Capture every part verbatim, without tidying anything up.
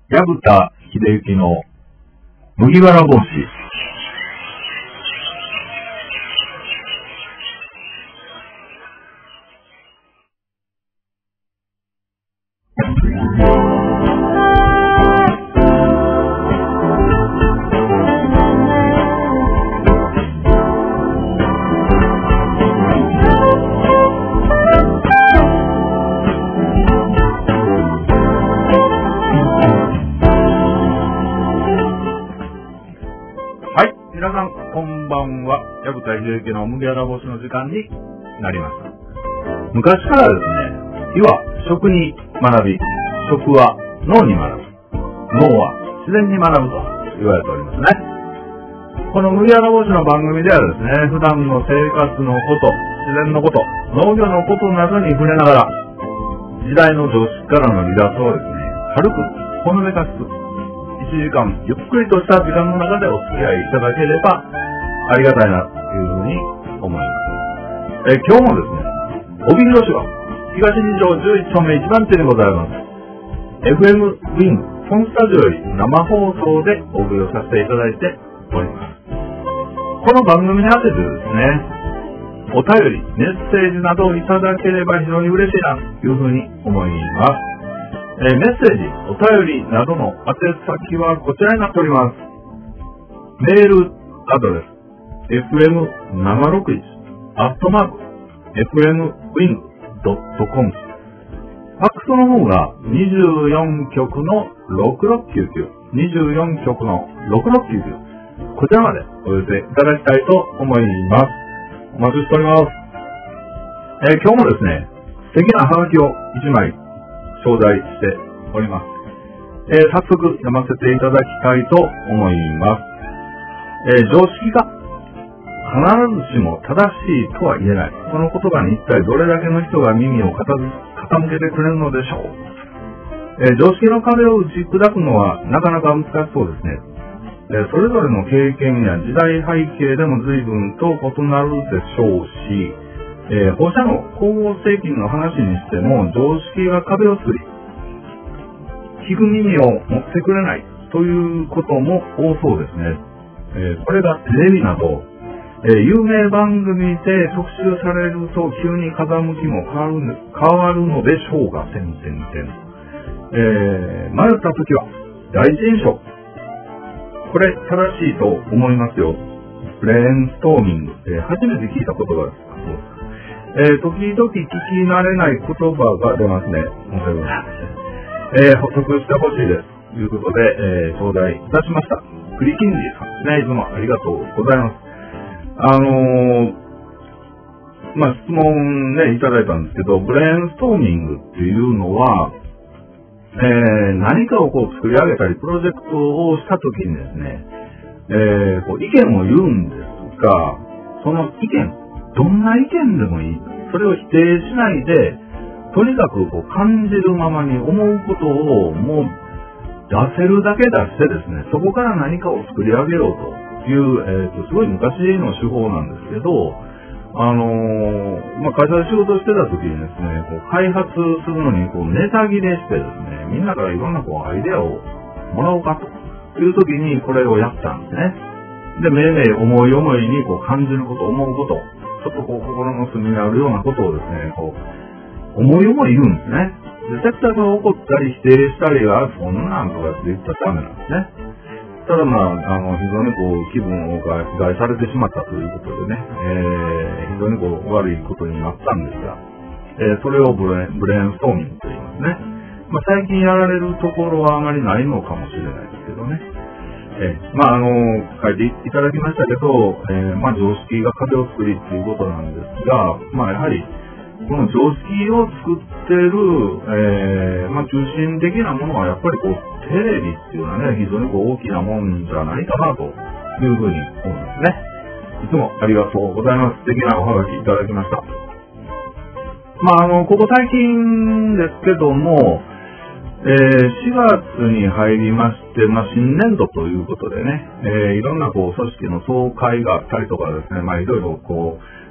薮田秀幸の麦わら帽子。皆さん、こんばんは。薮田秀幸の麦わら帽子の時間になりました。昔からですね、火は食に学び、食は脳に学ぶ、脳は自然に学ぶと言われておりますね。この麦わら帽子の番組ではですね、普段の生活のこと、自然のこと、農業のことなどに触れながら、時代の常識からの離脱をですね、軽くほのめかすいちじかんゆっくりとした時間の中でお付き合いいただければありがたいなというふうに思います。え今日もですね、帯広市は東二条じゅういち丁目いち番地でございます。エフエム ウィング本スタジオより生放送でお送りをさせていただいております。この番組に当ててですね、お便り、メッセージなどをいただければ非常に嬉しいなというふうに思います。えー、メッセージ、お便りなどの宛先はこちらになっております。メールアドレス、エフエムななろくいち アットマーク エフエムウィングドットコム。ファックスの方がにじゅうよんきょくのろくろくきゅうきゅう、にじゅうよんきょくのろくろくきゅうきゅう、こちらまでお寄せいただきたいと思います。お待ちしております。えー、今日もですね、素敵なハガキをいちまい頂戴しております。えー、早速読ませていただきたいと思います。えー、常識が必ずしも正しいとは言えない。この言葉に一体どれだけの人が耳を傾けてくれるのでしょう。えー、常識の壁を打ち砕くのはなかなか難しそうですね。えー、それぞれの経験や時代背景でも随分と異なるでしょうし、えー、放射能光合成菌の話にしても常識が壁を作り、聞く耳を持ってくれないということも多そうですね。えー、これがテレビなど、えー、有名番組で特集されると急に風向きも変わる、変わるのでしょうが、点々点。えー、迷ったときは第一印象。これ正しいと思いますよ。ブレインストーミング。えー、初めて聞いた言葉です。えー、時々聞き慣れない言葉が出ますね。申し訳ございません。えー、補足してほしいです。ということで、えー、頂戴いたしました。栗金次さんですね。いつもありがとうございます。あのー、まあ、質問ね、いただいたんですけど、ブレインストーミングっていうのは、えー、何かをこう作り上げたり、プロジェクトをしたときにですね、えー、こう意見を言うんですが、その意見、どんな意見でもいい。それを否定しないで、とにかくこう感じるままに思うことをもう出せるだけ出してですね、そこから何かを作り上げようという、えーと、すごい昔の手法なんですけど、あのー、まあ、会社で仕事してた時にですね、こう開発するのにこうネタ切れしてですね、みんなからいろんなこうアイデアをもらおうかという時にこれをやったんですね。で、めいめい思い思いにこう感じること、思うこと、ちょっとこう心の隅にあるようなことをですね、こう、思い思い言うんですね。で、絶対その怒ったり否定したりが、そんなんとかって言ったらダメなんですね。ただまあ、あの、非常にこう、気分を害害されてしまったということでね、えー、非常にこう、悪いことになったんですが、えー、それをブレブレインストーミングと言いますね。まあ、最近やられるところはあまりないのかもしれないですけどね。えー、まあ、あの、書いていただきましたけど、えー、まあ、常識が壁を作りっていうことなんですが、まあ、やはり、この常識を作ってる、えー、まあ、中心的なものはやっぱりこう、テレビっていうのはね、非常にこう大きなもんじゃないかなというふうに思うんですね。いつもありがとうございます。素敵なおはがきいただきました。まあ、あの、ここ最近ですけども、えー、しがつに入りまして、まあ、新年度ということでね、えー、いろんなこう組織の総会があったりとかですね、まあ、いろいろこう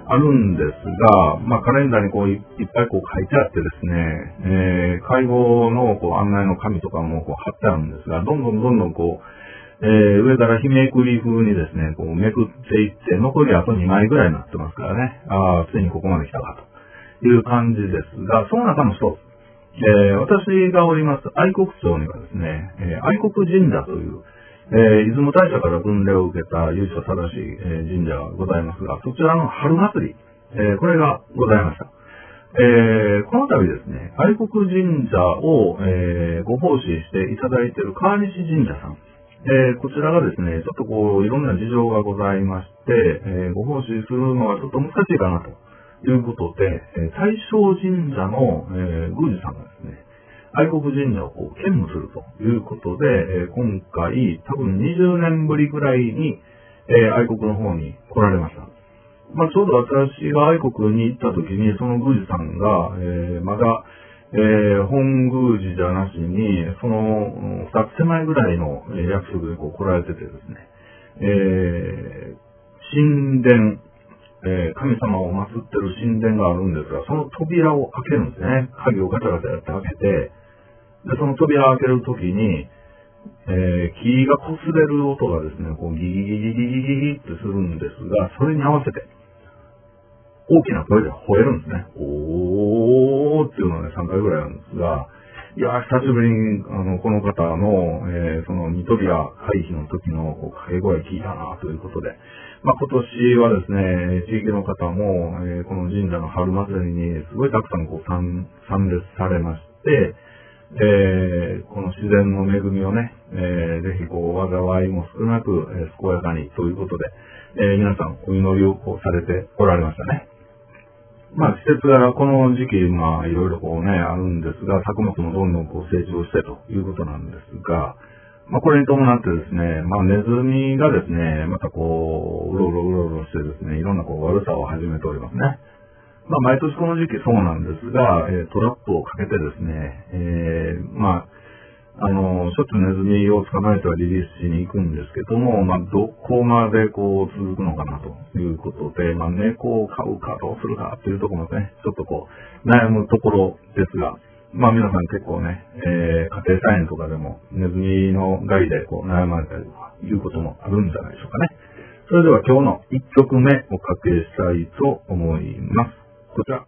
あるんですが、まあ、カレンダーにこうい、いっぱいこう書いてあってですね、えー、会合のこう案内の紙とかもこう貼ってあるんですが、どんどんどんどんこう、えー、上から日めくり風にですね、こうめくっていって、残りあとにまいぐらいになってますからね、ああ、ついにここまで来たかという感じですが、その中の一つ、えー、私がおります愛国町にはですね、えー、愛国神社という、えー、出雲大社から分霊を受けた由緒正しい、えー、神社がございますが、そちらの春祭り、えー、これがございました。えー、この度ですね、愛国神社を、えー、ご奉仕していただいている川西神社さん、えー、こちらがですね、ちょっとこう、いろんな事情がございまして、えー、ご奉仕するのはちょっと難しいかなということで、えー、大正神社の、えー、宮司さんがですね、愛国神社をこう兼務するということで、えー、今回多分にじゅうねんぶりぐらいに、えー、愛国の方に来られました。まあ、ちょうど私が愛国に行った時に、その宮司さんが、えー、まだ、えー、本宮司じゃなしに、そのふたつ手前ぐらいの役職でこう来られててですね、えー、神殿、えー、神様を祀ってる神殿があるんですが、その扉を開けるんですね。鍵をガチャガチャやって開けて、で、その扉を開けるときに、えー、木が擦れる音がですね、こうギギギギギギギギってするんですが、それに合わせて、大きな声で吠えるんですね。おーっていうのがね、さんかいぐらいなんですが、いやー、久しぶりに、あの、この方の、えー、その、ニトビア回避の時の、こう、掛け声聞いたな、ということで、まあ、今年はですね、地域の方も、えー、この神社の春祭りに、すごいたくさん、こう、参、参列されまして、えー、この自然の恵みをね、えー、ぜひ、こう、災いも少なく、えー、健やかに、ということで、えー、皆さん、お祈りを、こう、されておられましたね。まあ、季節柄、この時期、まあ、いろいろこうね、あるんですが、作物もどんどんこう成長してということなんですが、まあ、これに伴ってですね、まあ、ネズミがですね、またこう、うろうろうろうろしてですね、いろんなこう悪さを始めておりますね。まあ、毎年この時期そうなんですが、えー、トラップをかけてですね、えー、まあ、あの、しょっちゅうネズミを捕まえてはリリースしに行くんですけども、まあ、どこまでこう続くのかなということで、まあ、猫を飼うかどうするかというところもね、ちょっとこう、悩むところですが、まあ、皆さん結構ね、えー、家庭菜園とかでもネズミの害でこう悩まれたりとかいうこともあるんじゃないでしょうかね。それでは今日のいっきょくめおかけしたいと思います。こちら。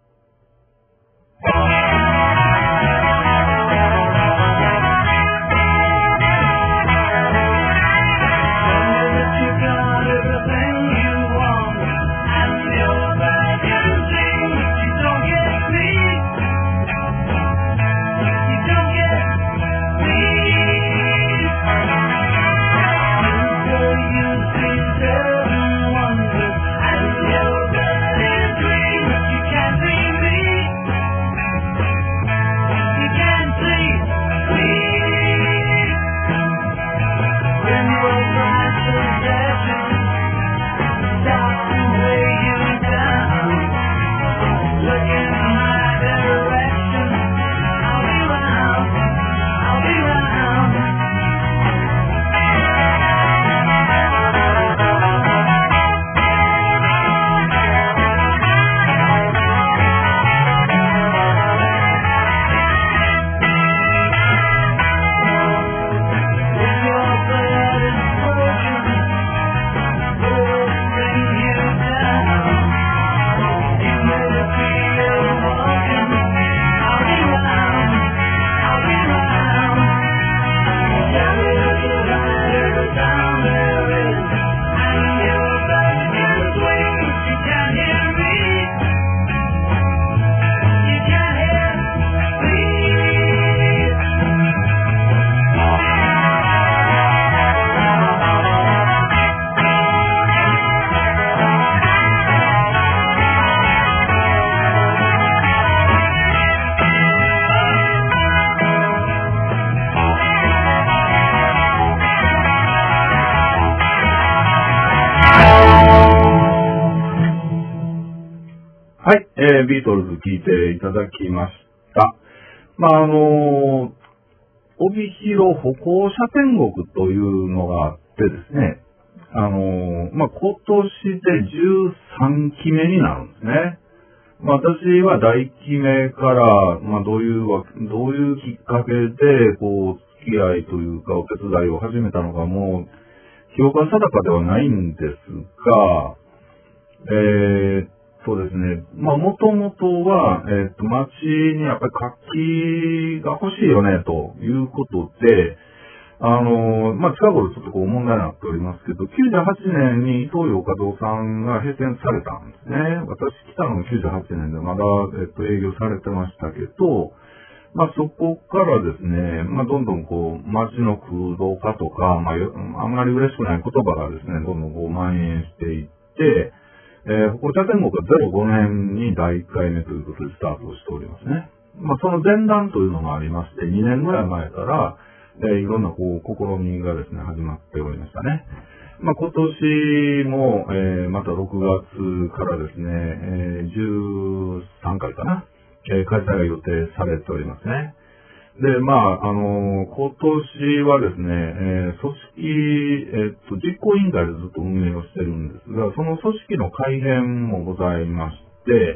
はい、えー、ビートルズ聴いていただきました。まあ、あのー、帯広歩行者天国というのがあってですね、 あの、まあ、今年でじゅうさんきめになるんですね。まあ、私はだいいっきめから、まあ、どういうわ、どういうきっかけで、こう、付き合いというか、お手伝いを始めたのかも、記憶は定かではないんですが、えー、そうですね。まあ、もともとは、えっと、町にやっぱり活気が欲しいよね、ということで、あの、まあ、近頃ちょっとこう問題になっておりますけど、きゅうじゅうはちねんに東洋華堂さんが閉店されたんですね。私来たのがきゅうじゅうはちねんでまだ、えっと、営業されてましたけど、まあ、そこからですね、まあ、どんどんこう、街の空洞化とか、まあ、あんまり嬉しくない言葉がですね、どんどんこう蔓延していって、えー、歩行者天国がゼロごねんにだいいっかいめということでスタートしておりますね。まあ、その前段というのもありまして、にねんぐらい前から、えー、いろんなこう、試みがですね、始まっておりましたね。まあ、今年も、えー、またろくがつからですね、えー、じゅうさんかいかな、えー、開催が予定されておりますね。で、まあ、あのー、今年はですね、えー、組織、えー、っと、実行委員会でずっと運営をしてるんですが、その組織の改編もございまして、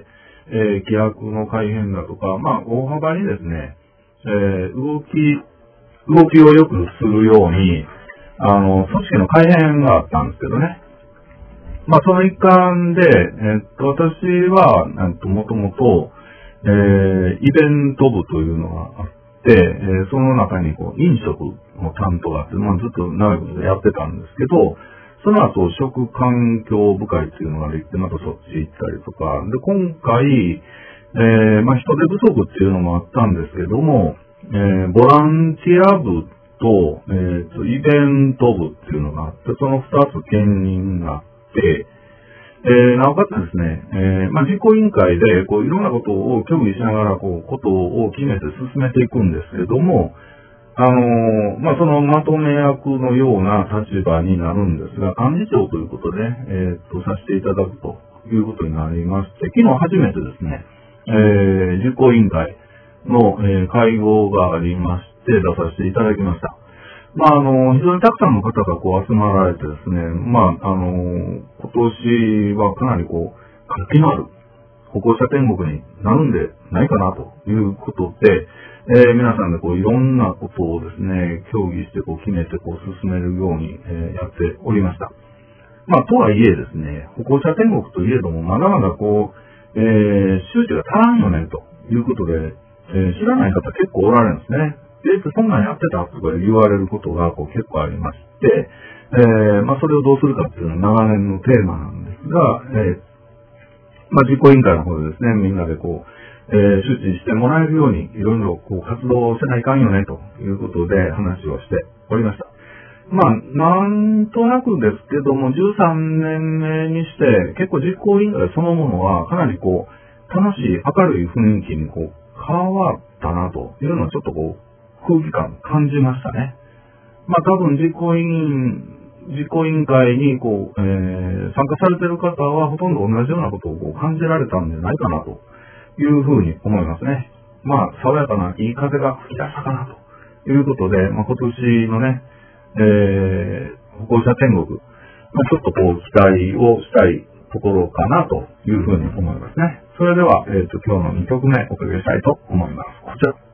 えー、規約の改編だとか、まあ、大幅にですね、えー、動き、動きを良くするように、あの、組織の改編があったんですけどね。まあ、その一環で、えっと、私は、えっと、もともと、えー、イベント部というのがあって、えー、その中に、こう、飲食の担当があって、まあ、ずっと長いことでやってたんですけど、その後、食環境部会っていうのができて、またそっち行ったりとか、で、今回、えー、まあ、人手不足っていうのもあったんですけども、えー、ボランティア部と、えーと、イベント部っていうのがあって、その二つ兼任があって、えー、なおかつですね、えー、まあ、実行委員会で、こう、いろんなことを協議しながら、こう、ことを決めて進めていくんですけども、あのー、まあ、そのまとめ役のような立場になるんですが、幹事長ということで、えー、っと、させていただくということになりまして、昨日初めてですね、えー、実行委員会の、えー、会合がありまして、出させていただきました。まあ、あの、非常にたくさんの方がこう集まられてですね、まあ、あの、今年はかなりこう、活気のある歩行者天国になるんでないかなということで、えー、皆さんでこういろんなことをですね、協議してこう決めてこう進めるように、えー、やっておりました。まあ、とはいえですね、歩行者天国といえども、まだまだこう、えー、周知が足らんよね、ということで、えー、知らない方結構おられるんですね。で、そんなんやってたとか言われることがこう結構ありまして、えー、まあ、それをどうするかっていうのは長年のテーマなんですが、えー、まあ、実行委員会の方でですね、みんなでこう、えー、周知してもらえるように、いろいろこう活動せないかんよね、ということで話をしておりました。まあ、なんとなくですけども、じゅうさんねんめにして、結構実行委員会そのものは、かなりこう、楽しい、明るい雰囲気にこう、変わったな、というのをちょっとこう、空気感感じましたね。まあ、多分実行委員、実行委員会にこう、えー、参加されている方は、ほとんど同じようなことをこう感じられたんじゃないかな、というふうに思いますね。まあ、爽やかないい風が吹き出したかな、ということで、まあ、今年のね、えー、歩行者天国、まあ、ちょっとこう期待をしたいところかなというふうに思いますね。それでは、えっと、今日のにきょくめおかけしたいと思います。こちら。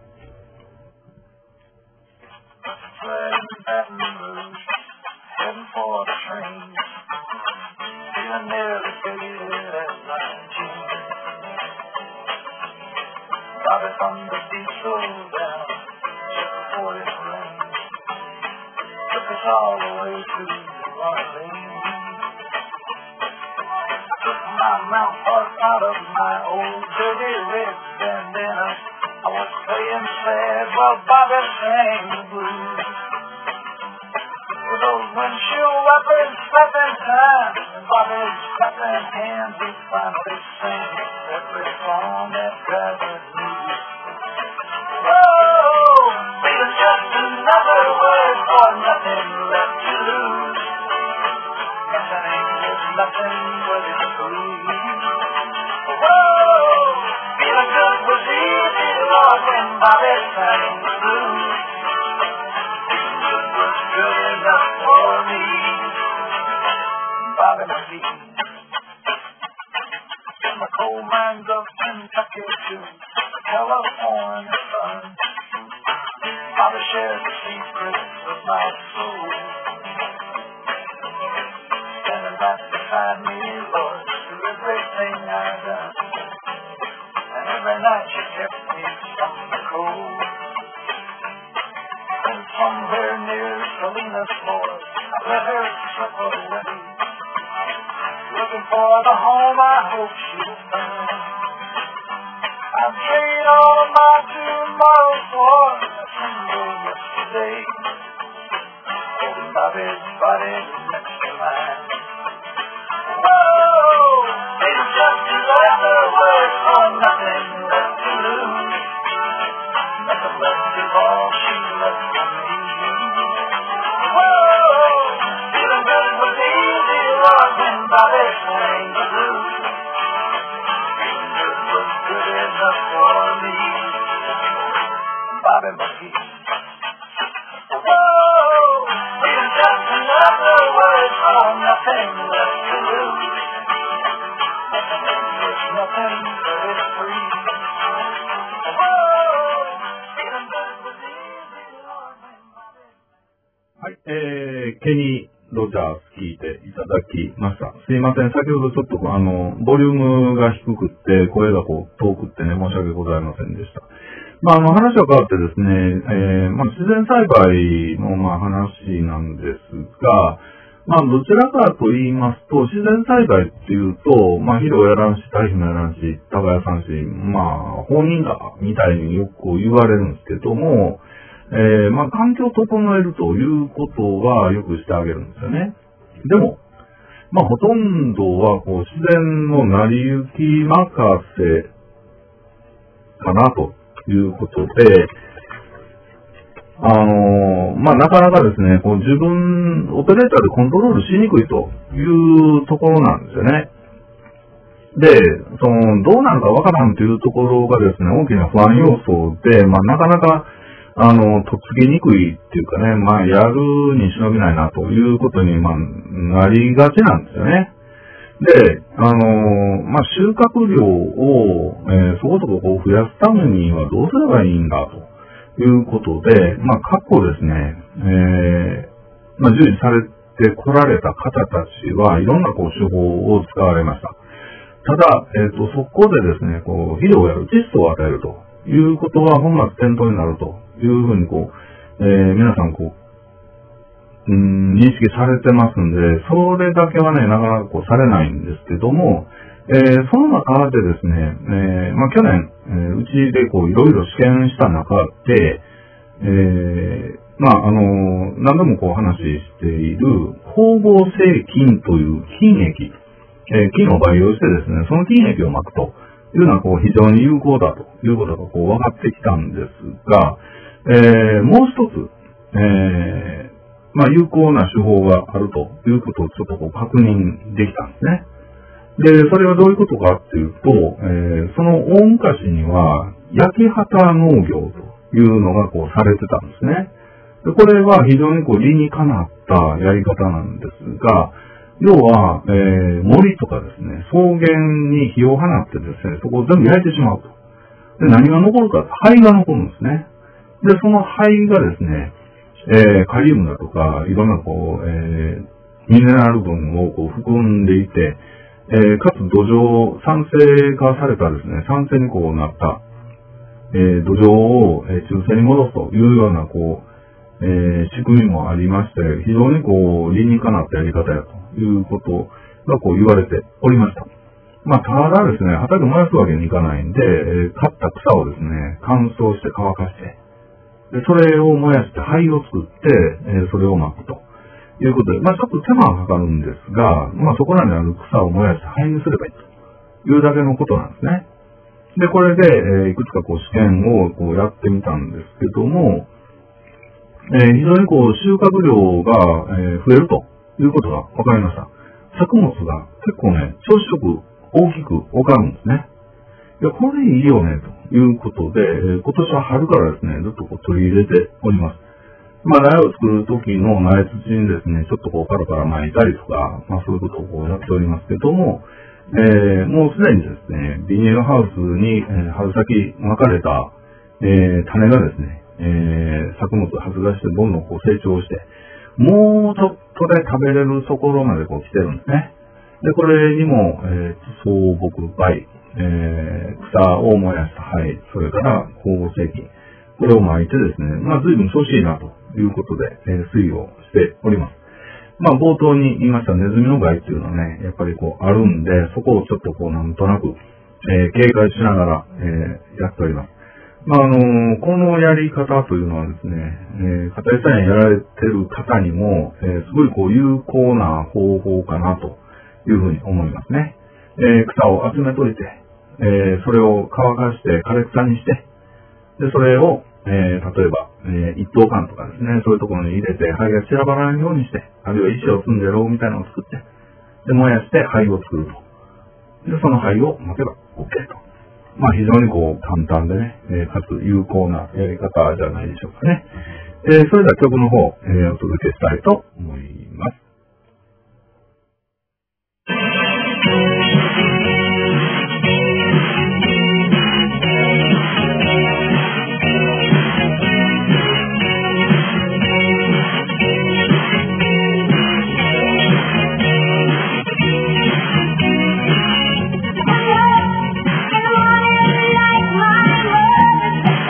All the way to Orleans. Took my mouth out of my old dirty red bandana. I was playing sad while Bobby sang the blues. With those windshield wipers slapping time and Bobby's clapping hands, we finally sang every song that driver knew. Oh, feeling just another word for nothing left to lose. Nothing is nothing but it's true. Oh, feeling good was easy, Lord, when Bobby sang the blues. Feeling good was good enough for me. be. From the coal mines of Kentucky to the California sun, Bobby shared the secrets of my soul. Standing right beside me, Lord, through everything I've done. And every night she kept me from the cold. And somewhere near Salinas, Lord, I let her slip away, looking for the home I hope she'll find. I'd trade all of my tomorrows for a single yesterday, holding Bobby's body next to mine. Whoa, it's just another word for nothing left to lose, nothing left to all she left for me. Whoa, feeling good was easy, Lord, when Bobby sang the blues. Feeling good was good enough for me. Bobby McGee. Whoa, feeling just another word for nothing left to lose. There's nothing but it's free. Whoa, feeling good was easy, Lord, when Bobby. はい、えー、ケニー・ロジャース聞いていただきました。すいません、先ほどちょっとあの、ボリュームが低くって、声がこう、遠くってね、申し訳ございませんでした。まあ、あの、話は変わってですね、えー、まあ、自然栽培の、まあ、話なんですが、まあ、どちらかと言いますと、自然栽培っていうと、まあ、肥料やらんし、堆肥もやらんし、耕さんし、まあ、放任だ、みたいによく言われるんですけども、えー、まあ、環境を整えるということはよくしてあげるんですよね。でも、まあ、ほとんどは、こう、自然の成り行き任せかな、ということで、あのー、まあ、なかなかですね、こう、自分、オペレーターでコントロールしにくいというところなんですよね。で、その、どうなるかわからんというところがですね、大きな不安要素で、まあ、なかなか、あの、とっつきにくいっていうかね、まあ、やるに忍びないなということに、まあ、なりがちなんですよね。で、あの、まあ、収穫量を、えー、そこそここう増やすためにはどうすればいいんだということで、まあ、過去ですね、えー、まあ、従事されてこられた方たちはいろんなこう手法を使われました。ただ、えっと、そこでですね、こう、肥料をやる、窒素を与えるということは本末転倒になるというふうにこう、えー、皆さんこう、うーん、認識されてますんで、それだけはね、なかなかこうされないんですけども、えー、その中でですね、えー、まあ去年、えー、うちでこういろいろ試験した中で、えー、まああのー、何度もこう話している光合成菌という菌液、えー、菌を培養してですね、その菌液をまくというのはこう非常に有効だということがこう分かってきたんですが、えー、もう一つ、えー、まあ有効な手法があるということをちょっとこう確認できたんですね。で、それはどういうことかっていうと、えー、その大昔には焼き畑農業というのがこうされてたんですね。で、これは非常にこう理にかなったやり方なんですが、要は、えー、森とかですね、草原に火を放ってですね、そこを全部焼いてしまうと。で、何が残るか、灰が残るんですね。で、その灰がですね、えー、カリウムだとか、いろんなこう、えー、ミネラル分をこう含んでいて、えー、かつ土壌、酸性化されたですね、酸性にこうなった、えー、土壌を、えー、中性に戻すというような、こう、えー、仕組みもありまして、非常にこう、理にかなったやり方やということがこう言われておりました。まあ、ただですね、畑燃やすわけにいかないんで、えー、刈った草をですね、乾燥して乾かして、で、それを燃やして灰を作って、えー、それを巻くということで、まあ、ちょっと手間がかかるんですが、まあ、そこらにある草を燃やして灰にすればいいというだけのことなんですね。で、これで、えー、いくつかこう試験をこうやってみたんですけども、えー、非常にこう収穫量が、えー、増えるということが分かりました。作物が結構ね、調子よく大きく分かるんですね。いや、これいいよね、ということで、えー、今年は春からですね、ずっとこう取り入れております。 まあ、苗を作る時の苗土にですね、ちょっとこうパラパラ巻いたりとか、まあそういうことをこうやっておりますけども、えー、もうすでにですね、ビニールハウスに、えー、春先巻かれた、えー、種がですね、えー、作物を発芽してどんどんこう成長して、もうちょっとで食べれるところまでこう来てるんですね。で、これにも、えー、草木灰、えー、草を燃やした灰、それから光合成器、これを巻いてですね、まあ随分調子いいなということで、えー、推移をしております。まあ冒頭に言いましたネズミの害っていうのはね、やっぱりこうあるんで、そこをちょっとこうなんとなく、えー、警戒しながら、えー、やっております。まああのー、このやり方というのはですね、えー、家庭菜園やられてる方にも、えー、すごいこう有効な方法かなというふうに思いますね。えー、草を集めといて、えー、それを乾かして枯れ草にして、で、それを、えー、例えば、えー、一等間とかですね、そういうところに入れて、灰が散らばらないようにして、あるいは石を積んでローみたいなのを作って、で、燃やして灰を作ると。で、その灰を巻けば OK と。まあ、非常にこう、簡単でね、えー、かつ有効なやり方じゃないでしょうかね。えー、それでは曲の方、えー、お届けしたいと思います。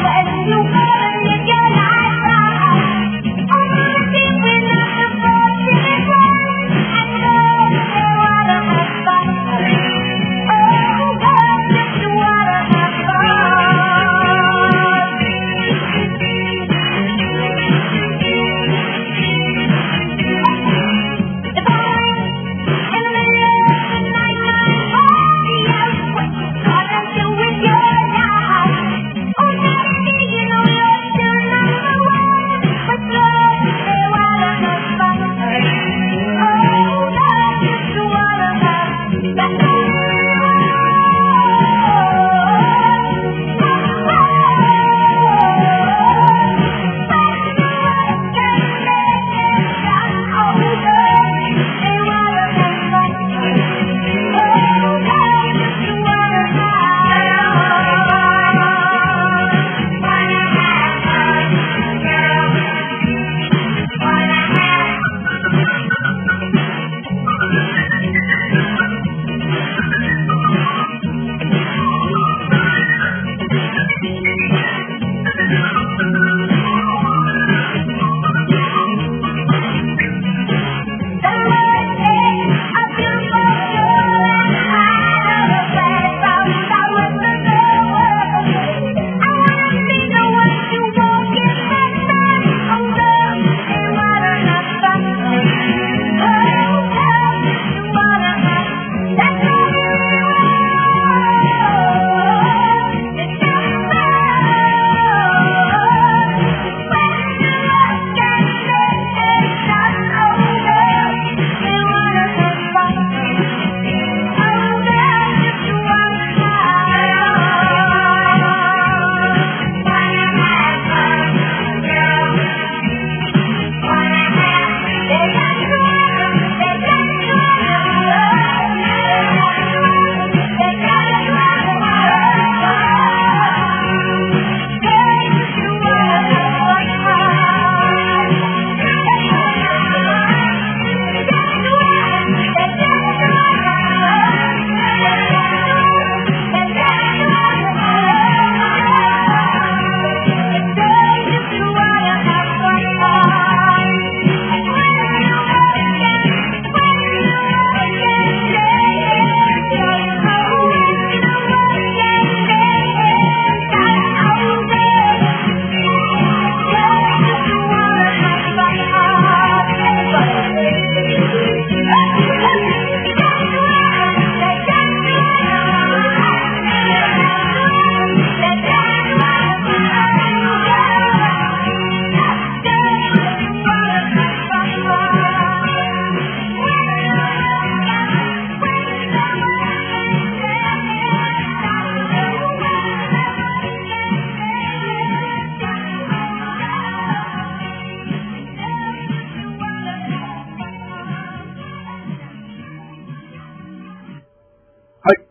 You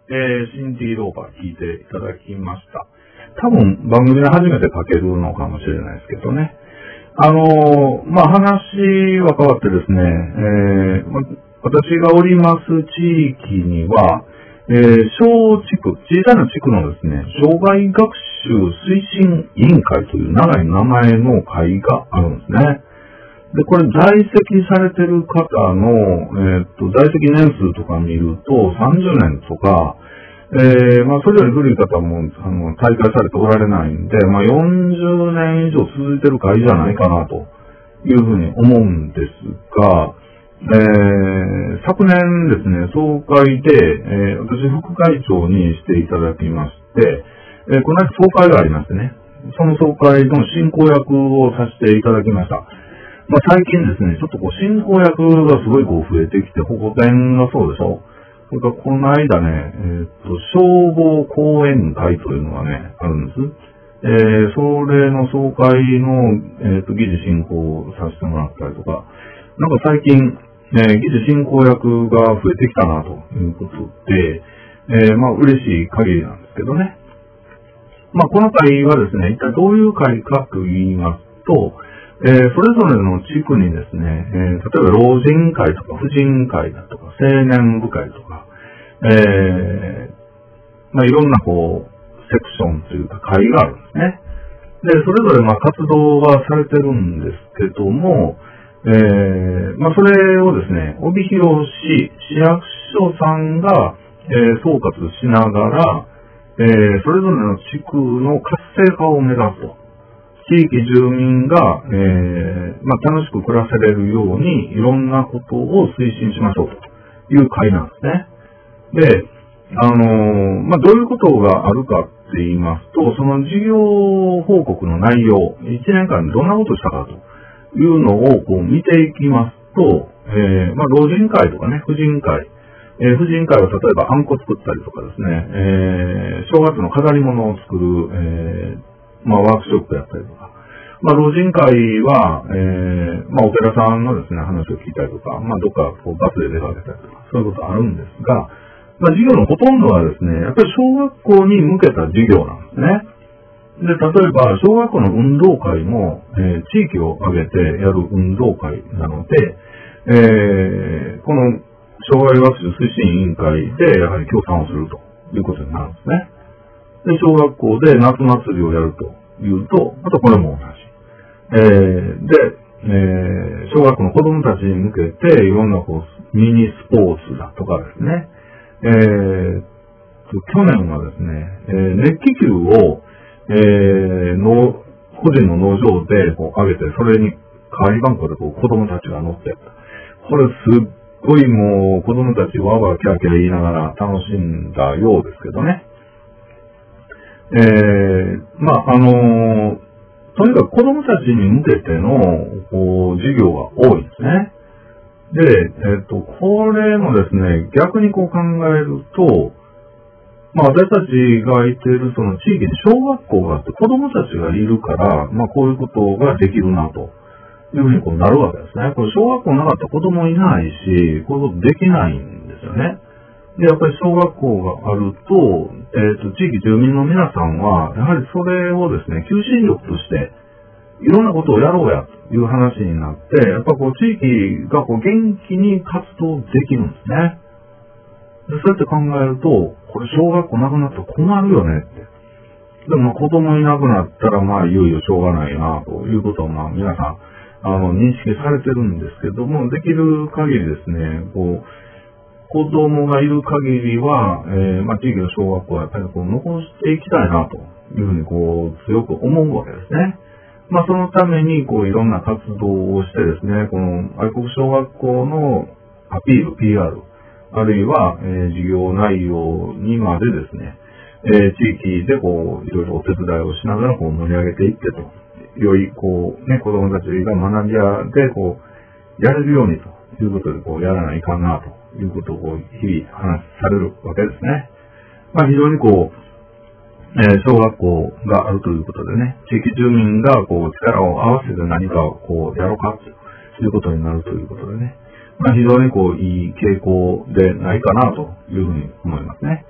えー、シンディ・ローバー聴いていただきました。多分番組で初めてかけるのかもしれないですけどね。あのー、まあ、話は変わってですね、えーま、私がおります地域には、えー、小地区、小さな地区のですね、障害学習推進委員会という長い名前の会があるんですね。で、これ在籍されてる方の、えー、っと、在籍年数とか見るとさんじゅうねんとか、えー、まあ、それより古い方も、あの、大会されておられないんで、まあ、よんじゅうねん以上続いてる会じゃないかな、というふうに思うんですが、えー、昨年ですね、総会で、えー、私副会長にしていただきまして、えー、この間総会がありましてね、その総会の進行役をさせていただきました。まあ、最近ですね、ちょっとこう、進行役がすごいこう増えてきて、保護店がそうでしょ。それからこの間ね、えー、っと、消防講演会というのがね、あるんです。えー、それの総会の、えー、っと、議事進行をさせてもらったりとか、なんか最近、ね、議事進行役が増えてきたなということで、えー、まあ嬉しい限りなんですけどね。まあこの会はですね、一体どういう会かと言いますと、えー、それぞれの地区にですね、えー、例えば老人会とか婦人会だとか青年部会とか、えー、まあいろんなこう、セクションというか会があるんですね。で、それぞれまあ活動はされてるんですけども、えー、まあそれをですね、帯広市市役所さんが、えー、総括しながら、えー、それぞれの地区の活性化を目指すと。地域住民が、えー、まあ楽しく暮らせれるようにいろんなことを推進しましょうという会なんですね。で、あのー、まあどういうことがあるかって言いますと、その事業報告の内容、いちねんかんでどんなことをしたかというのをこう見ていきますと、えー、まあ老人会とかね、婦人会、えー、婦人会は例えばあんこ作ったりとかですね、えー、正月の飾り物を作る、えーまあ、ワークショップやったりとか。まあ、老人会は、えー、まあ、お寺さんのですね、話を聞いたりとか、まあ、どっか、こう、バスで出かけたりとか、そういうことあるんですが、まあ、授業のほとんどはですね、やっぱり小学校に向けた授業なんですね。で、例えば、小学校の運動会も、えー、地域を挙げてやる運動会なので、えー、この、障害学習推進委員会で、やはり協賛をするということになるんですね。で、小学校で夏祭りをやるというと、またこれも同じ。えー、で、えー、小学校の子供たちに向けて、いろんなこう、ミニスポーツだとかですね、えー、去年はですね、えー、熱気球を、えー、の、個人の農場でこう上げて、それに代わりばんこでこう子供たちが乗って、これすっごいもう子供たちわーわーキャーキャー言いながら楽しんだようですけどね。えー、まあ、あのー、とにかく子供たちに向けての、こう、授業が多いですね。で、えっと、これもですね、逆にこう考えると、まあ、私たちがいているその地域に小学校があって子供たちがいるから、まあ、こういうことができるなというふうにこうなるわけですね。これ小学校なかったら子供いないし、こういうことできないんですよね。で、やっぱり小学校があると、えっと、地域住民の皆さんは、やはりそれをですね、求心力として、いろんなことをやろうや、という話になって、やっぱこう、地域がこう、元気に活動できるんですね。で、そうやって考えると、これ小学校なくなったら困るよねって。でも、子供いなくなったら、まあ、いよいよしょうがないな、ということを、まあ、皆さん、あの、認識されてるんですけども、できる限りですね、こう、子供がいる限りは、えー、まあ、地域の小学校はやっぱりこう残していきたいなというふうにこう強く思うわけですね。まあ、そのためにこういろんな活動をしてですね、この愛国小学校のアピール、ピーアール、あるいは、えー、授業内容にまでですね、えー、地域でこういろいろお手伝いをしながらこう盛り上げていってと、よりこうね、子供たちが学び屋でこうやれるようにということでこうやらないかんなと。いうことを日々話されるわけですね。まあ非常にこう、えー、小学校があるということでね、地域住民がこう力を合わせて何かをこうやろうかということになるということでね、まあ非常にこういい傾向でないかなというふうに思いますね。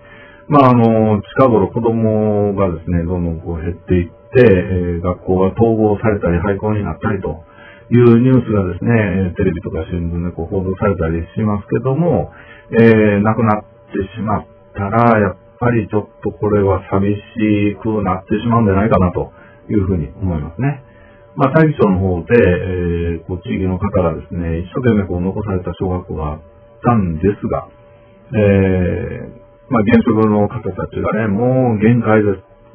まあ、あの、近頃子供がですね、どんどんこう減っていって、えー、学校が統合されたり廃校になったりというニュースがですね、テレビとか新聞でこう報道されたりしますけども、えー、亡くなってしまったら、やっぱりちょっとこれは寂しくなってしまうんじゃないかなというふうに思いますね。まあ、大気町の方で、えー、こう地域の方がですね、一生懸命こう残された小学校があったんですが、えー、まあ、現職の方たちがね、もう限界です。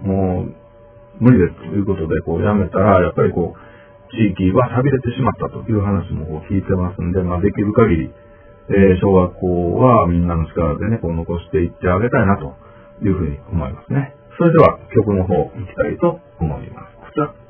もう無理ですということで、こうやめたら、やっぱりこう、地域は寂れてしまったという話もこう聞いてますんで、まあ、できる限り、えー、小学校はみんなの力でね、こう残していってあげたいなというふうに思いますね。それでは曲の方行きたいと思います。こちら。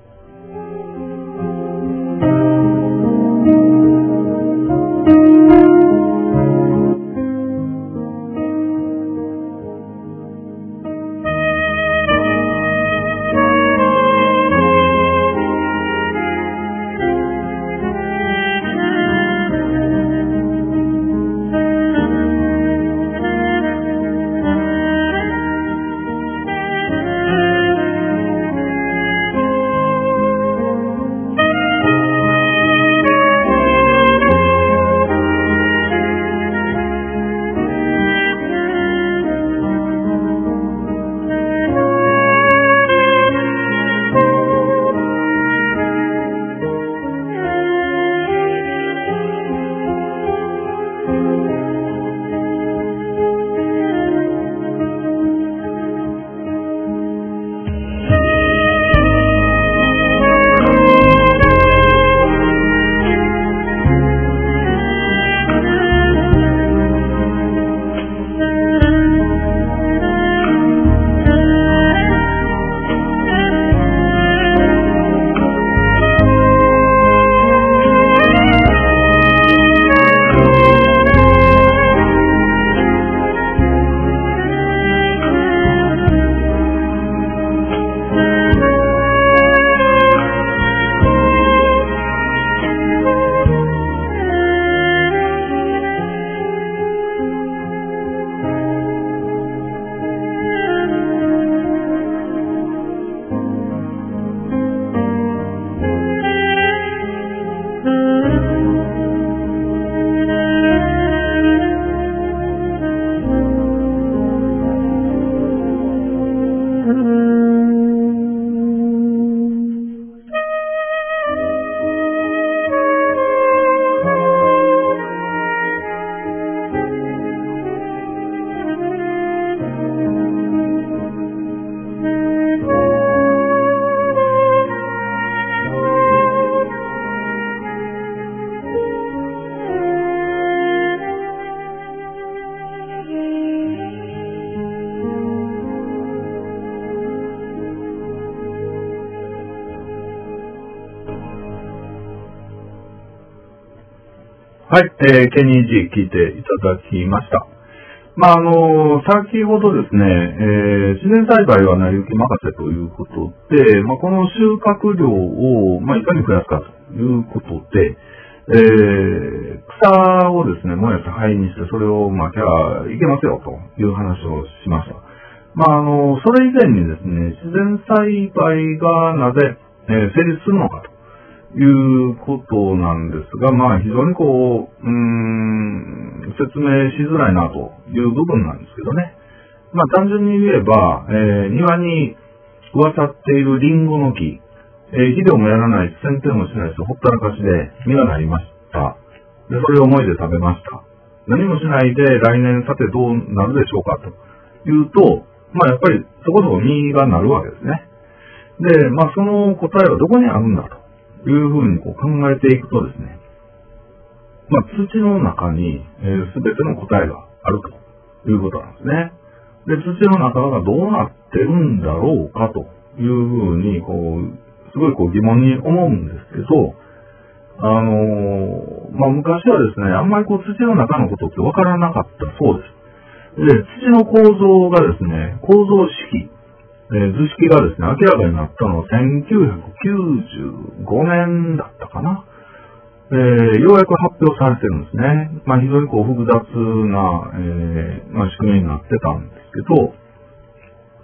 はい、えー、ケニー G 聞いていただきました。まあ、あの、先ほどですね、えー、自然栽培は成り行き任せということで、まあ、この収穫量を、まあ、いかに増やすかということで、えー、草をですね、燃やして灰にして、それを、まあ、じゃあ、いけますよ、という話をしました。まあ、あの、それ以前にですね、自然栽培がなぜ、えー、成立するのかと。いうことなんですが、まあ非常にこう、うーん、説明しづらいなという部分なんですけどね。まあ単純に言えば、えー、庭に植わさっているリンゴの木、えー、肥料もやらないし、剪定もしないし、ほったらかしで実がなりました。で、それを思いで食べました。何もしないで来年さてどうなるでしょうかというと、まあやっぱりそこそこ実がなるわけですね。で、まあその答えはどこにあるんだと。いうふうにこう考えていくとですね、まあ、土の中にすべ、えー、ての答えがあるということなんですね。で、土の中がどうなってるんだろうかというふうに、こう、すごいこう疑問に思うんですけど、あのー、まあ、昔はですね、あんまりこう土の中のことってわからなかったそうです。で、土の構造がですね、構造式、えー、図式がですね、明らかになったのはせんきゅうひゃくきゅうじゅうごねんだったかな。えー、ようやく発表されてるんですね。まあ非常にこう複雑な、えーまあ、仕組みになってたんですけど、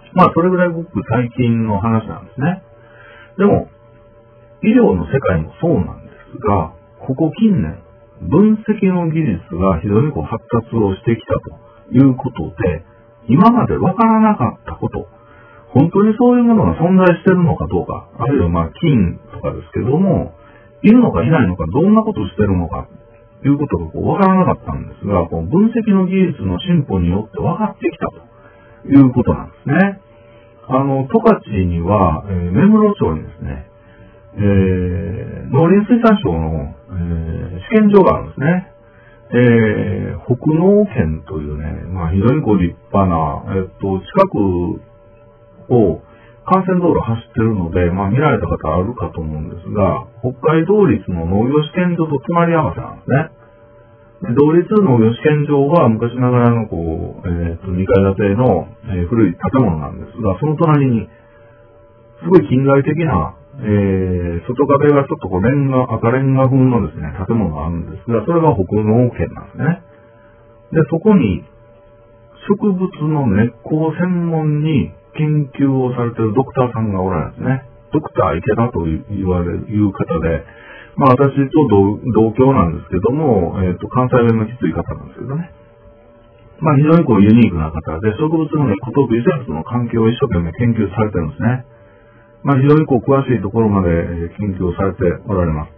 まあ、それぐらいごく最近の話なんですね。でも、医療の世界もそうなんですが、ここ近年、分析の技術が非常にこう発達をしてきたということで、今までわからなかったこと、本当にそういうものが存在しているのかどうか、あるいはまあ菌とかですけども、いるのかいないのか、どんなことをしているのか、ということがこうわからなかったんですが、こう分析の技術の進歩によって分かってきたということなんですね。あの、十勝には、えー、目室町にですね、えー、農林水産省の、えー、試験場があるんですね。えー、北農県というね、まあ非常にこう立派な、えっと、近くを幹線道路走ってるので、まあ見られた方あるかと思うんですが、北海道立の農業試験場と隣り合わせなんですね。で道立農業試験場は昔ながらのこう、えっと、にかい建ての、えー、古い建物なんですが、その隣に、すごい近代的な、えー、外壁がちょっとこうレンガ、赤レンガ風のですね、建物があるんですが、それが北農県なんですね。で、そこに、植物の根っこを専門に研究をされているドクターさんがおられるんですね。ドクター池田と言われる、いう方で、まあ私と同郷なんですけども、えっと、関西弁のきつい方なんですけどね。まあ非常にこうユニークな方で、植物の根っこと微生物の関係を一生懸命研究されてるんですね。まあ非常にこう詳しいところまで研究をされておられます。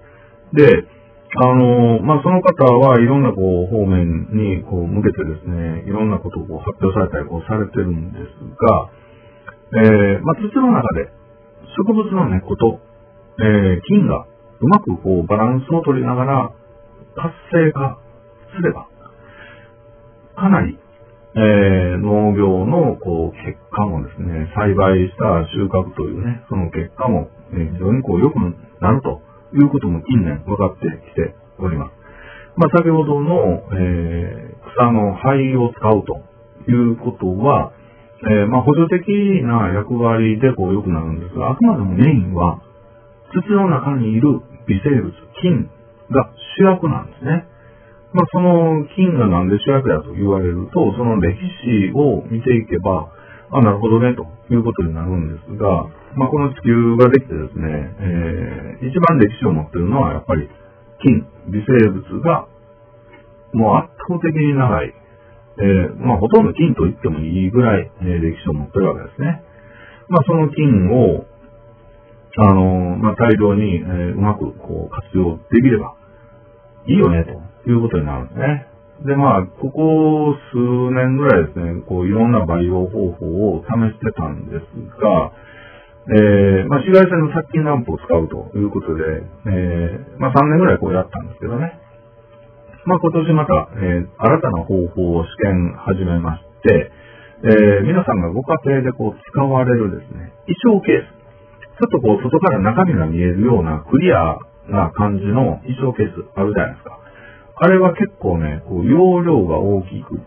で、あの、まあその方はいろんなこう方面にこう向けてですね、いろんなことをこう発表されたりこうされてるんですが、えー、まあ土の中で植物の根っこと、えー、菌がうまくこうバランスを取りながら活性化すれば、かなり、えー、農業のこう結果もですね、栽培した収穫というね、その結果も、えー、非常にこう良くなるということも近年分かってきております。まあ先ほどの、えー、草の灰を使うということは、えー、まあ補助的な役割でこう良くなるんですが、あくまでもメインは土の中にいる微生物、菌が主役なんですね。まあ、その菌がなんで主役だと言われると、その歴史を見ていけば、あ、なるほどね、ということになるんですが、まあ、この地球ができてですね、えー、一番歴史を持っているのはやっぱり菌、微生物がもう圧倒的に長い、えー、まあ、ほとんど菌と言ってもいいぐらい、えー、歴史を持っているわけですね。まあ、その菌をあの、まあ、大量に、えー、うまくこう活用できればいいよね、ということになるんですね。で、まあ、ここ数年ぐらいですね、こういろんな培養方法を試してたんですが、えー、まあ、紫外線の殺菌ランプを使うということで、えー、まあ、さんねんぐらいこうやったんですけどね。まあ、今年また、えー、新たな方法を試験始めまして、えー、皆さんがご家庭でこう使われるですね、衣装ケース。ちょっとこう外から中身が見えるようなクリアな感じの衣装ケースあるじゃないですか。あれは結構ね、こう容量が大きくって、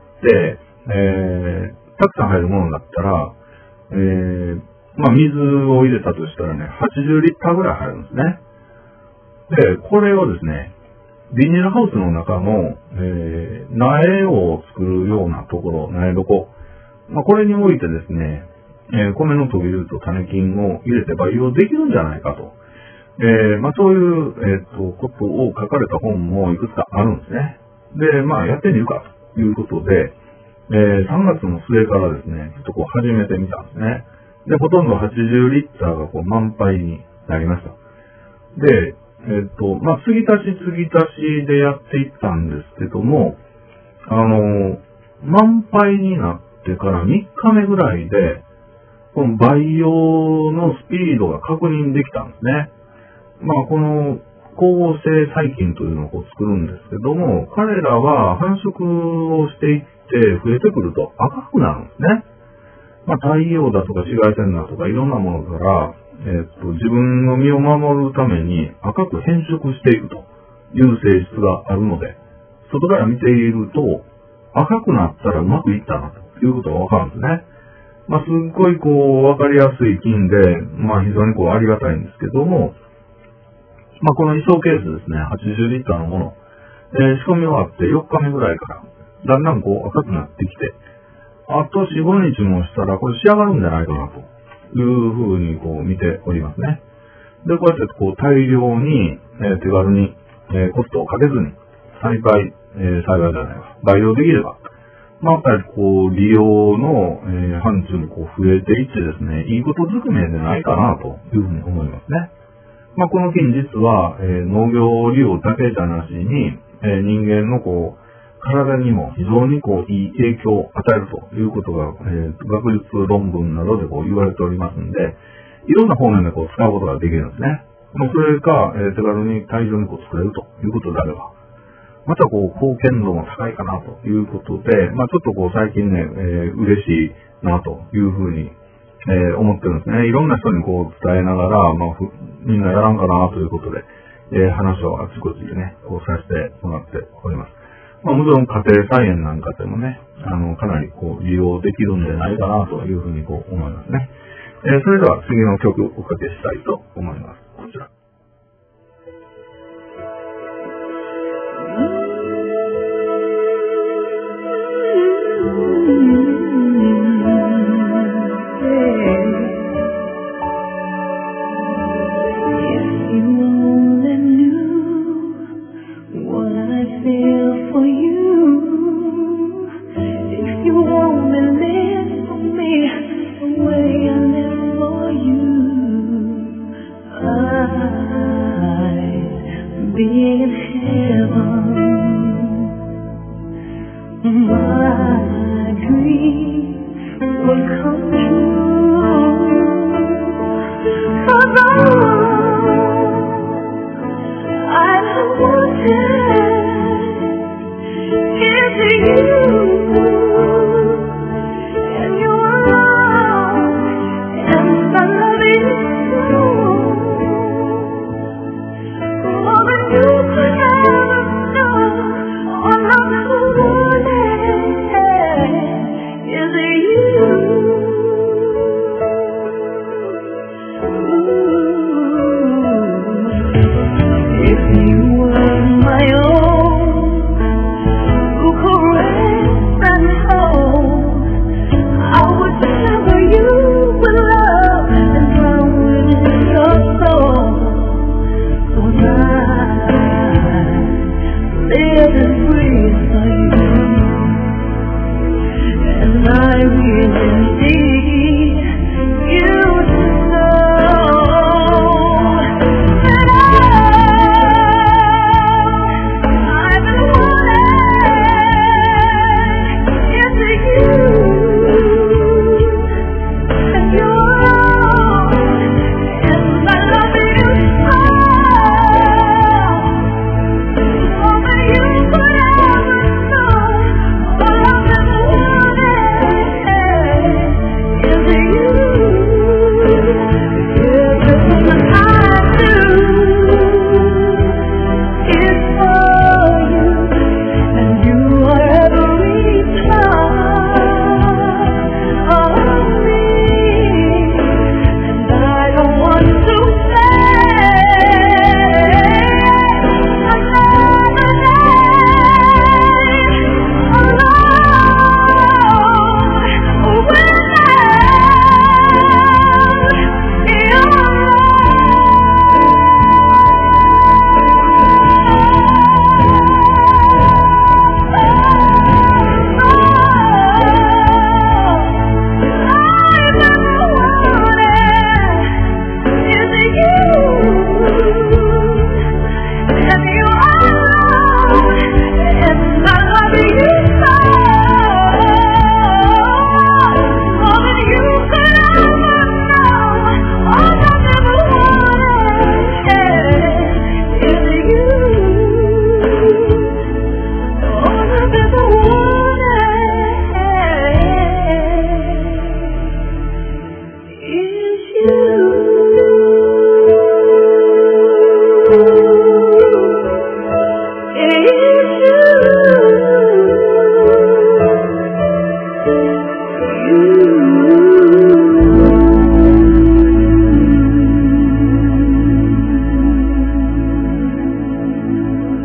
えー、たくさん入るものだったら、えー、まあ水を入れたとしたらね、はちじゅうリッターぐらい入るんですね。で、これをですね、ビニールハウスの中の、えー、苗を作るようなところ、苗床。まあこれにおいてですね、えー、米の飛び入ると種菌を入れて培養できるんじゃないかと。えー、まあそういう、えっと、ことを書かれた本もいくつかあるんですね。で、まあやってみるかということで、えー、さんがつの末からですね、ちょっとこう始めてみたんですね。で、ほとんどはちじゅうリッターがこう満杯になりました。で、えっと、まあ継ぎ足し継ぎ足しでやっていったんですけども、あの、満杯になってからみっかめぐらいで、この培養のスピードが確認できたんですね。まあこの光合成細菌というのを作るんですけども、彼らは繁殖をしていって増えてくると赤くなるんですね。まあ太陽だとか紫外線だとかいろんなものから、えっと、自分の身を守るために赤く変色していくという性質があるので、外から見ていると赤くなったらうまくいったなということがわかるんですね。まあ、すっごいこう、わかりやすい菌で、まあ、非常にこう、ありがたいんですけども、まあ、この衣装ケースですね、はちじゅうリッターのもの、えー、仕込み終わってよっかめぐらいから、だんだんこう、赤くなってきて、 あとよん、ごにちもしたらこれ仕上がるんじゃないかなというふうにこう見ておりますね。で、こうやってこう大量に、えー、手軽に、えー、コストをかけずに栽培、えー、栽培じゃないわ、培養できれば、まあ、やっぱりこう利用の、えー、範疇にこう増えていってですね、いいことずくめでないかなというふうに思いますね。まあ、この菌実は、えー、農業利用だけじゃなしに、えー、人間のこう体にも非常にこういい影響を与えるということが、えー、学術論文などでこう言われておりますんで、いろんな方面でこう使うことができるんですね。まあ、それが、えー、手軽に大量にこう作れるということであれば、またこう貢献度も高いかなということで、まあ、ちょっとこう最近ね、えー、嬉しいなというふうに、えー、思ってるんですね。いろんな人にこう伝えながら、まあ、みんなやらんかなということで、えー、話をあちこちでね、こうさせてもらっております。まあ、もちろん家庭菜園なんかでもね、あの、かなりこう利用できるんじゃないかなというふうにこう思いますね。えー、それでは次の曲をおかけしたいと思います。こちら。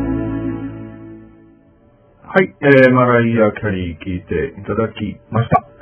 はい、えー、マライア・キャリー聴いていただきました。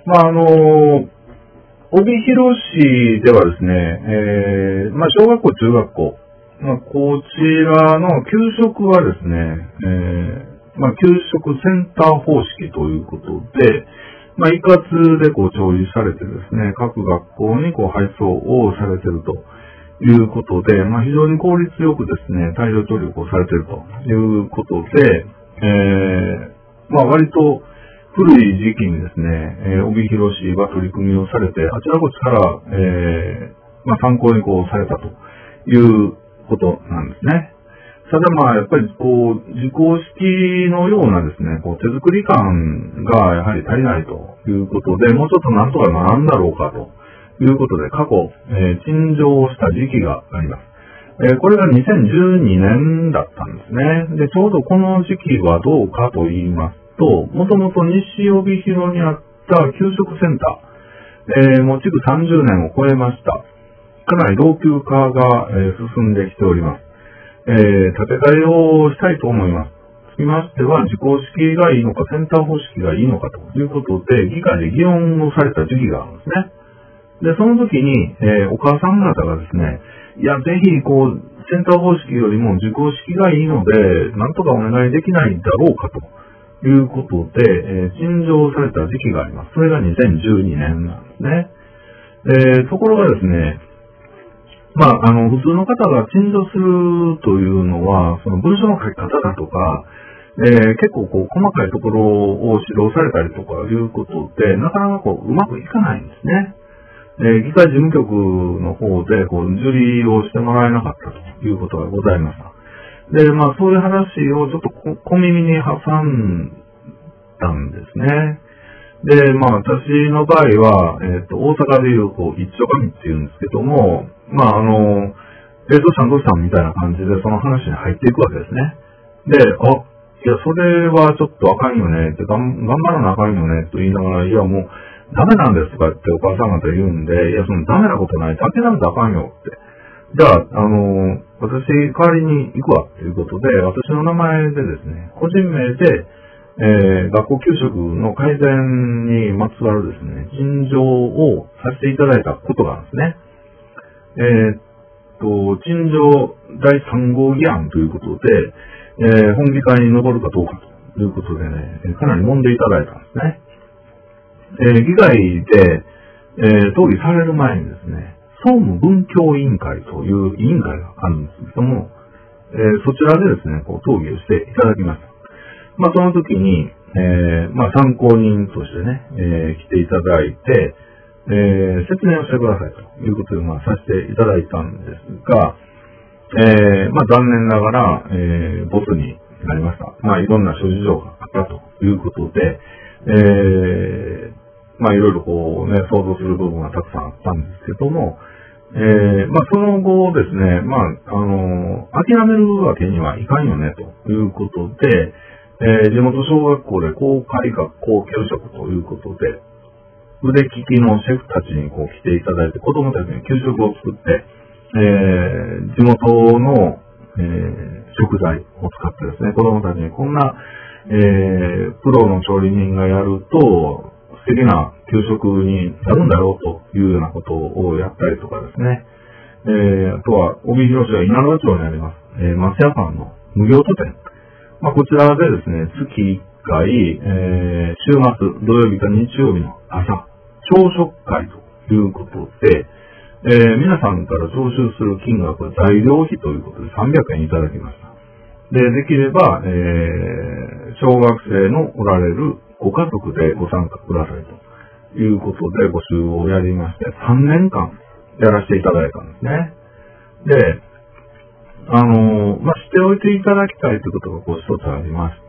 まあ、あの、帯広市ではですね、えー、まあ、小学校、中学校、まあ、こちらの給食はですね、えー、まあ、給食センター方式ということで、まあ、一括でこう調理されてですね、各学校にこう配送をされているということで、まあ、非常に効率よくですね、大量調理をされているということで、えー、まあ、割と古い時期にですね、えー、帯広市は取り組みをされて、あちらこちから、えー、まあ、参考にこうされたということなんですね。ただまあ、やっぱりこう、自公式のようなですね、こう手作り感がやはり足りないということで、もうちょっとなんとかならんだろうかということで、過去、えー、陳情をした時期があります。えー、これがにせんじゅうにねんだったんですね。で、ちょうどこの時期はどうかと言いますと、もともと西帯広にあった給食センター、えー、もう築さんじゅうねんを超えました。かなり老朽化が、えー、進んできております。えー、建て替えをしたいと思います。つきましては、自公式がいいのか、センター方式がいいのかということで、議会で議論をされた時期があるんですね。で、その時に、えー、お母さん方がですね、いや、ぜひ、こう、センター方式よりも自公式がいいので、なんとかお願いできないだろうかということで、えー、陳情された時期があります。それがにせんじゅうにねんなんですね。えー、ところがですね、まあ、あの、普通の方が陳情するというのは、その文章の書き方だとか、えー、結構こう、細かいところを指導されたりとかいうことで、なかなかこう、うまくいかないんですね。えー、議会事務局の方で、こう、受理をしてもらえなかったということがございました。で、まあ、そういう話をちょっと小耳に挟んだんですね。で、まあ、私の場合は、えっと、大阪でいう、こう、一丁紙っていうんですけども、まあ、あの、え、どうしたんどうしたんみたいな感じで、その話に入っていくわけですね。で、あ、いや、それはちょっとあかんよねって、頑頑張らなあかんよねと言いながら、いや、もう、ダメなんですとかってお母さん方言うんで、いや、そのダメなことない。諦めたらあかんよって。じゃあ、あの、私、代わりに行くわということで、私の名前でですね、個人名で、えー、学校給食の改善にまつわるですね、陳情をさせていただいたことがあるんですね。えー、っと、陳情だいさん号議案ということで、えー、本議会に上るかどうかということでね、かなり揉んでいただいたんですね。えー、議会で、えー、討議される前にですね、総務文教委員会という委員会があるんですけども、えー、そちらでですね、こう討議をしていただきました。まあ、その時に、えー、まあ、参考人としてね、えー、来ていただいて、えー、説明をしてくださいということで、まあ、させていただいたんですが、えー、まあ、残念ながら、えー、ボツになりました。まあ、いろんな諸事情があったということで、えー、まあ、いろいろこうね、想像する部分がたくさんあったんですけども、えー、まあ、その後ですね、まあ、あの、諦めるわけにはいかんよね、ということで、えー、地元小学校で公開学校給食ということで、腕利きのシェフたちにこう来ていただいて、子供たちに給食を作って、えー、地元の、えー、食材を使ってですね、子供たちにこんな、えー、プロの調理人がやると、素敵な給食になるんだよというようなことをやったりとかですね。えー、あとは、帯広市は稲田町にあります、えー、松屋さんの無料拠点。まあ、こちらでですね、月いっかい、えー、週末、土曜日か日曜日の朝、朝食会ということで、えー、皆さんから徴収する金額は材料費ということでさんびゃくえんいただきました。で、できれば、えー、小学生のおられるご家族でご参加くださいということで募集をやりまして、さんねんかんやらせていただいたんですね。で、あのー、まあ、しておいていただきたいということがこう一つありまして、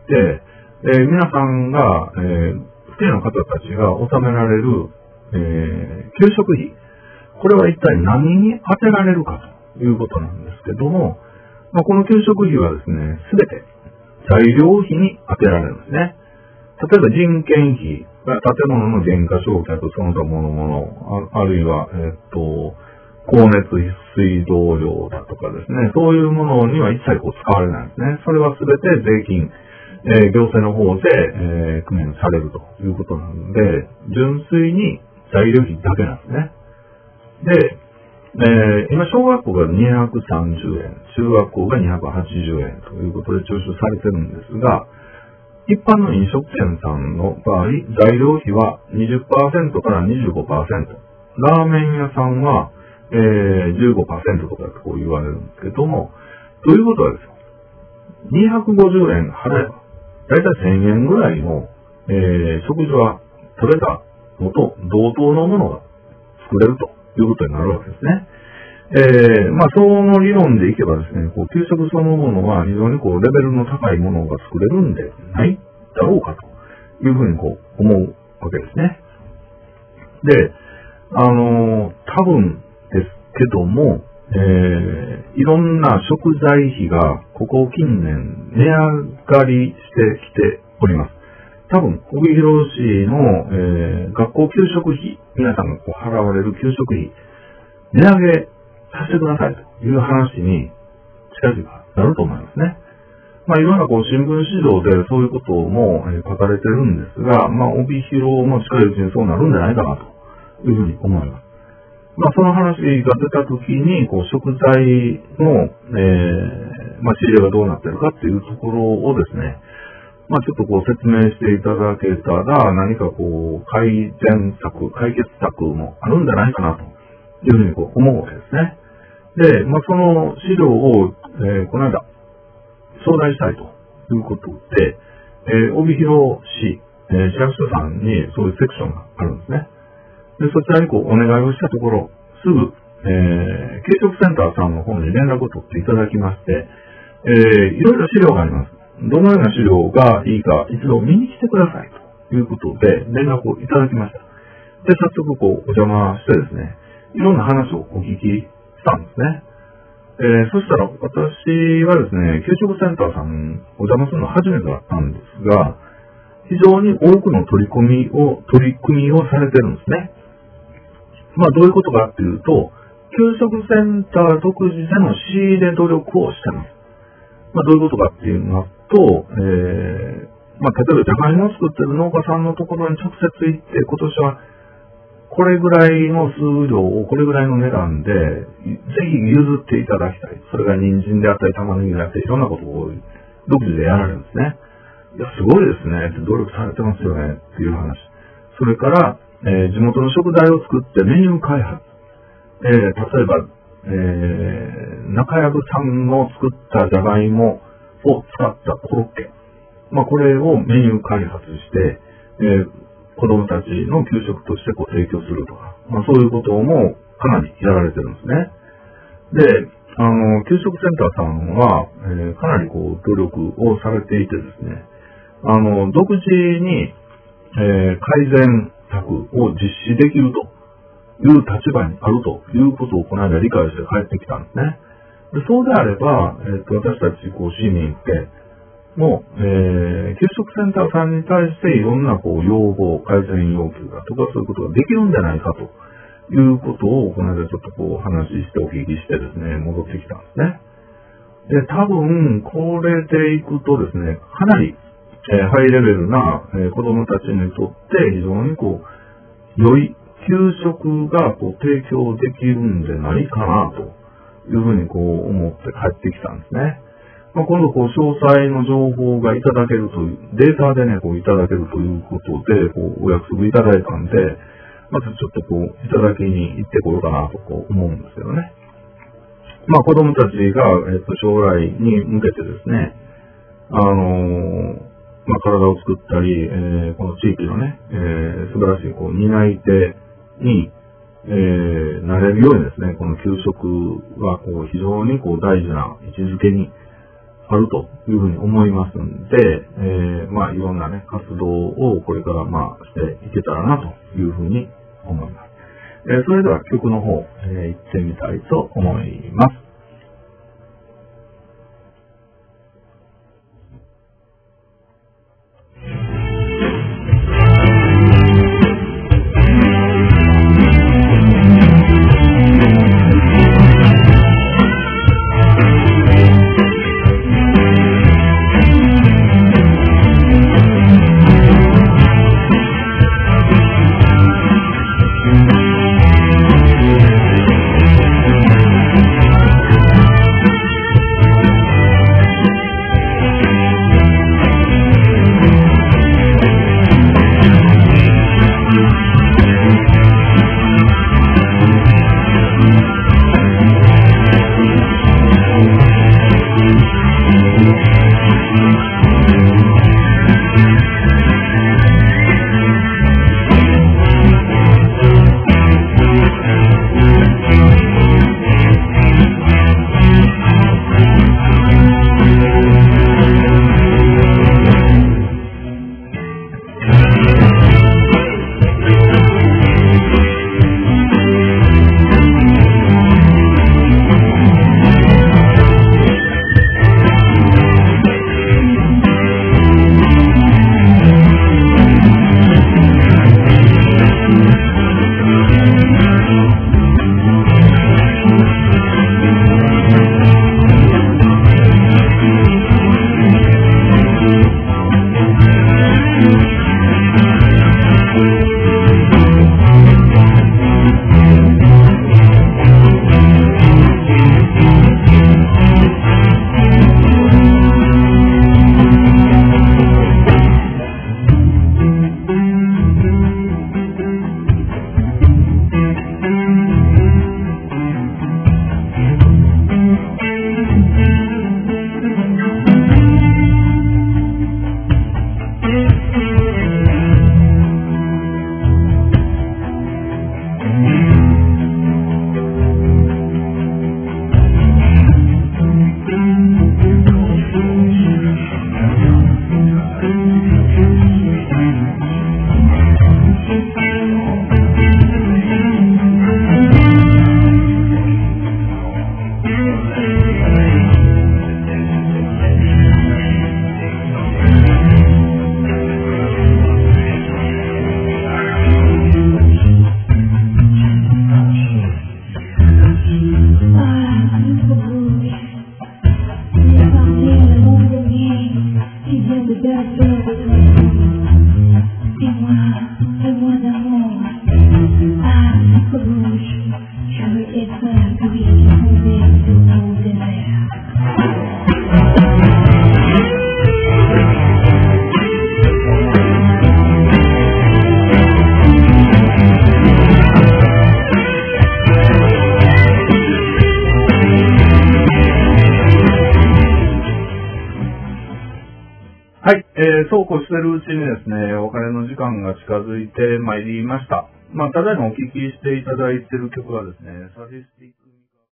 えー、皆さんが、えー、不定の方たちが納められる、えー、給食費、これは一体何に当てられるかということなんですけども、まあ、この給食費はですね、すべて材料費に当てられるんですね。例えば人件費、建物の原価償却その他ものもの、あ, あるいは、えー、っと、光熱費、水道料だとかですね、そういうものには一切こう使われないんですね。それはすべて税金、 えー、行政の方で、えー、工面されるということなので、純粋に材料費だけなんですね。で、えー、今、小学校がにひゃくさんじゅうえん、中学校がにひゃくはちじゅうえんということで徴収されてるんですが、一般の飲食店さんの場合、材料費は にじゅっパーセント から にじゅうごパーセント。ラーメン屋さんは、えー、じゅうごパーセント とかこう言われるんですけども、ということはですよ。にひゃくごじゅうえん払えば、だいたいせんえんぐらいの、えー、食事は取れたのと同等のものが作れるということになるわけですね。えー、まあ、その理論でいけばですね、こう、給食そのものは非常にこう、レベルの高いものが作れるんでないだろうかというふうにこう、思うわけですね。で、あのー、多分ですけども、えー、いろんな食材費がここ近年値上がりしてきております。多分、帯広市の、えー、学校給食費、皆さんがこう払われる給食費、値上げさせてくださいという話に近々なると思いますね。まあ、いろんなこう新聞資料でそういうことも、えー、書かれてるんですが、まあ、帯広も近いうちにそうなるんじゃないかなというふうに思います。まあ、その話が出たときに、こう、食材の、えー、まあ、仕入れがどうなってるかっていうところをですね、まあ、ちょっとこう、説明していただけたら、何かこう、改善策、解決策もあるんじゃないかなというふうにこう、思うわけですね。で、まあ、その資料を、えー、この間、頂戴したいということで、えー、帯広市、えー、市役所さんにそういうセクションがあるんですね。で、そちらにこうお願いをしたところ、すぐ、えー、給食センターさんの方に連絡を取っていただきまして、えー、いろいろ資料があります。どのような資料がいいか、一度見に来てくださいということで、連絡をいただきました。で、早速こうお邪魔してですね、いろんな話をお聞きしたんですね。えー、そしたら私はですね、給食センターさんお邪魔するの初めてだったんですが、非常に多くの取り組みを、取り組みをされてるんですね。まあ、どういうことかっていうと、給食センター独自での仕入れ努力をしてます。まあ、どういうことかっていうのと、えー、まあ、例えばじゃがいもを作ってる農家さんのところに直接行って、今年はこれぐらいの数量をこれぐらいの値段で、ぜひ譲っていただきたい。それが人参であったり玉ねぎであったり、いろんなことを独自でやられるんですね。いや、すごいですね。努力されてますよね。っていう話。それから、えー、地元の食材を作ってメニュー開発。えー、例えば、えー、中藪さんの作ったじゃがいもを使ったコロッケ。まあ、これをメニュー開発して、えー、子供たちの給食としてこう提供するとか、まあ、そういうこともかなりやられてるんですね。で、あの、給食センターさんは、えー、かなりこう努力をされていてですね、あの、独自に、えー、改善策を実施できるという立場にあるということをこの間理解して帰ってきたんですね。でそうであれば、えー、と私たちこう市民ってもう、えー、給食センターさんに対していろんなこう要望、改善要求だとかそういうことができるんじゃないかということをこの間ちょっとこう話してお聞きしてですね、戻ってきたんですね。で、多分これでいくとですね、かなりえー、ハイレベルな、えー、子供たちにとって非常にこう、良い給食がこう提供できるんじゃないかなというふうにこう思って帰ってきたんですね。まあ、今度こう詳細の情報がいただけるという、データでね、こういただけるということで、こうお約束いただいたんで、まずちょっとこう、いただきに行ってこようかなとこう思うんですけどね。まあ子供たちが、えっと、将来に向けてですね、あのー、まあ、体を作ったり、えー、この地域のね、えー、素晴らしいこう担い手に、えー、なれるようにですね、この給食はこう非常にこう大事な位置づけにあるというふうに思いますんで、えー、まあいろんなね活動をこれからまあしていけたらなというふうに思います。えー、それでは曲の方、えー、行ってみたいと思います。 「 はい、えー、そうこうしてるうちにですね、お別れの時間が近づいてまいりました。まあ、ただいまお聴きしていただいている曲はですね、サディスティック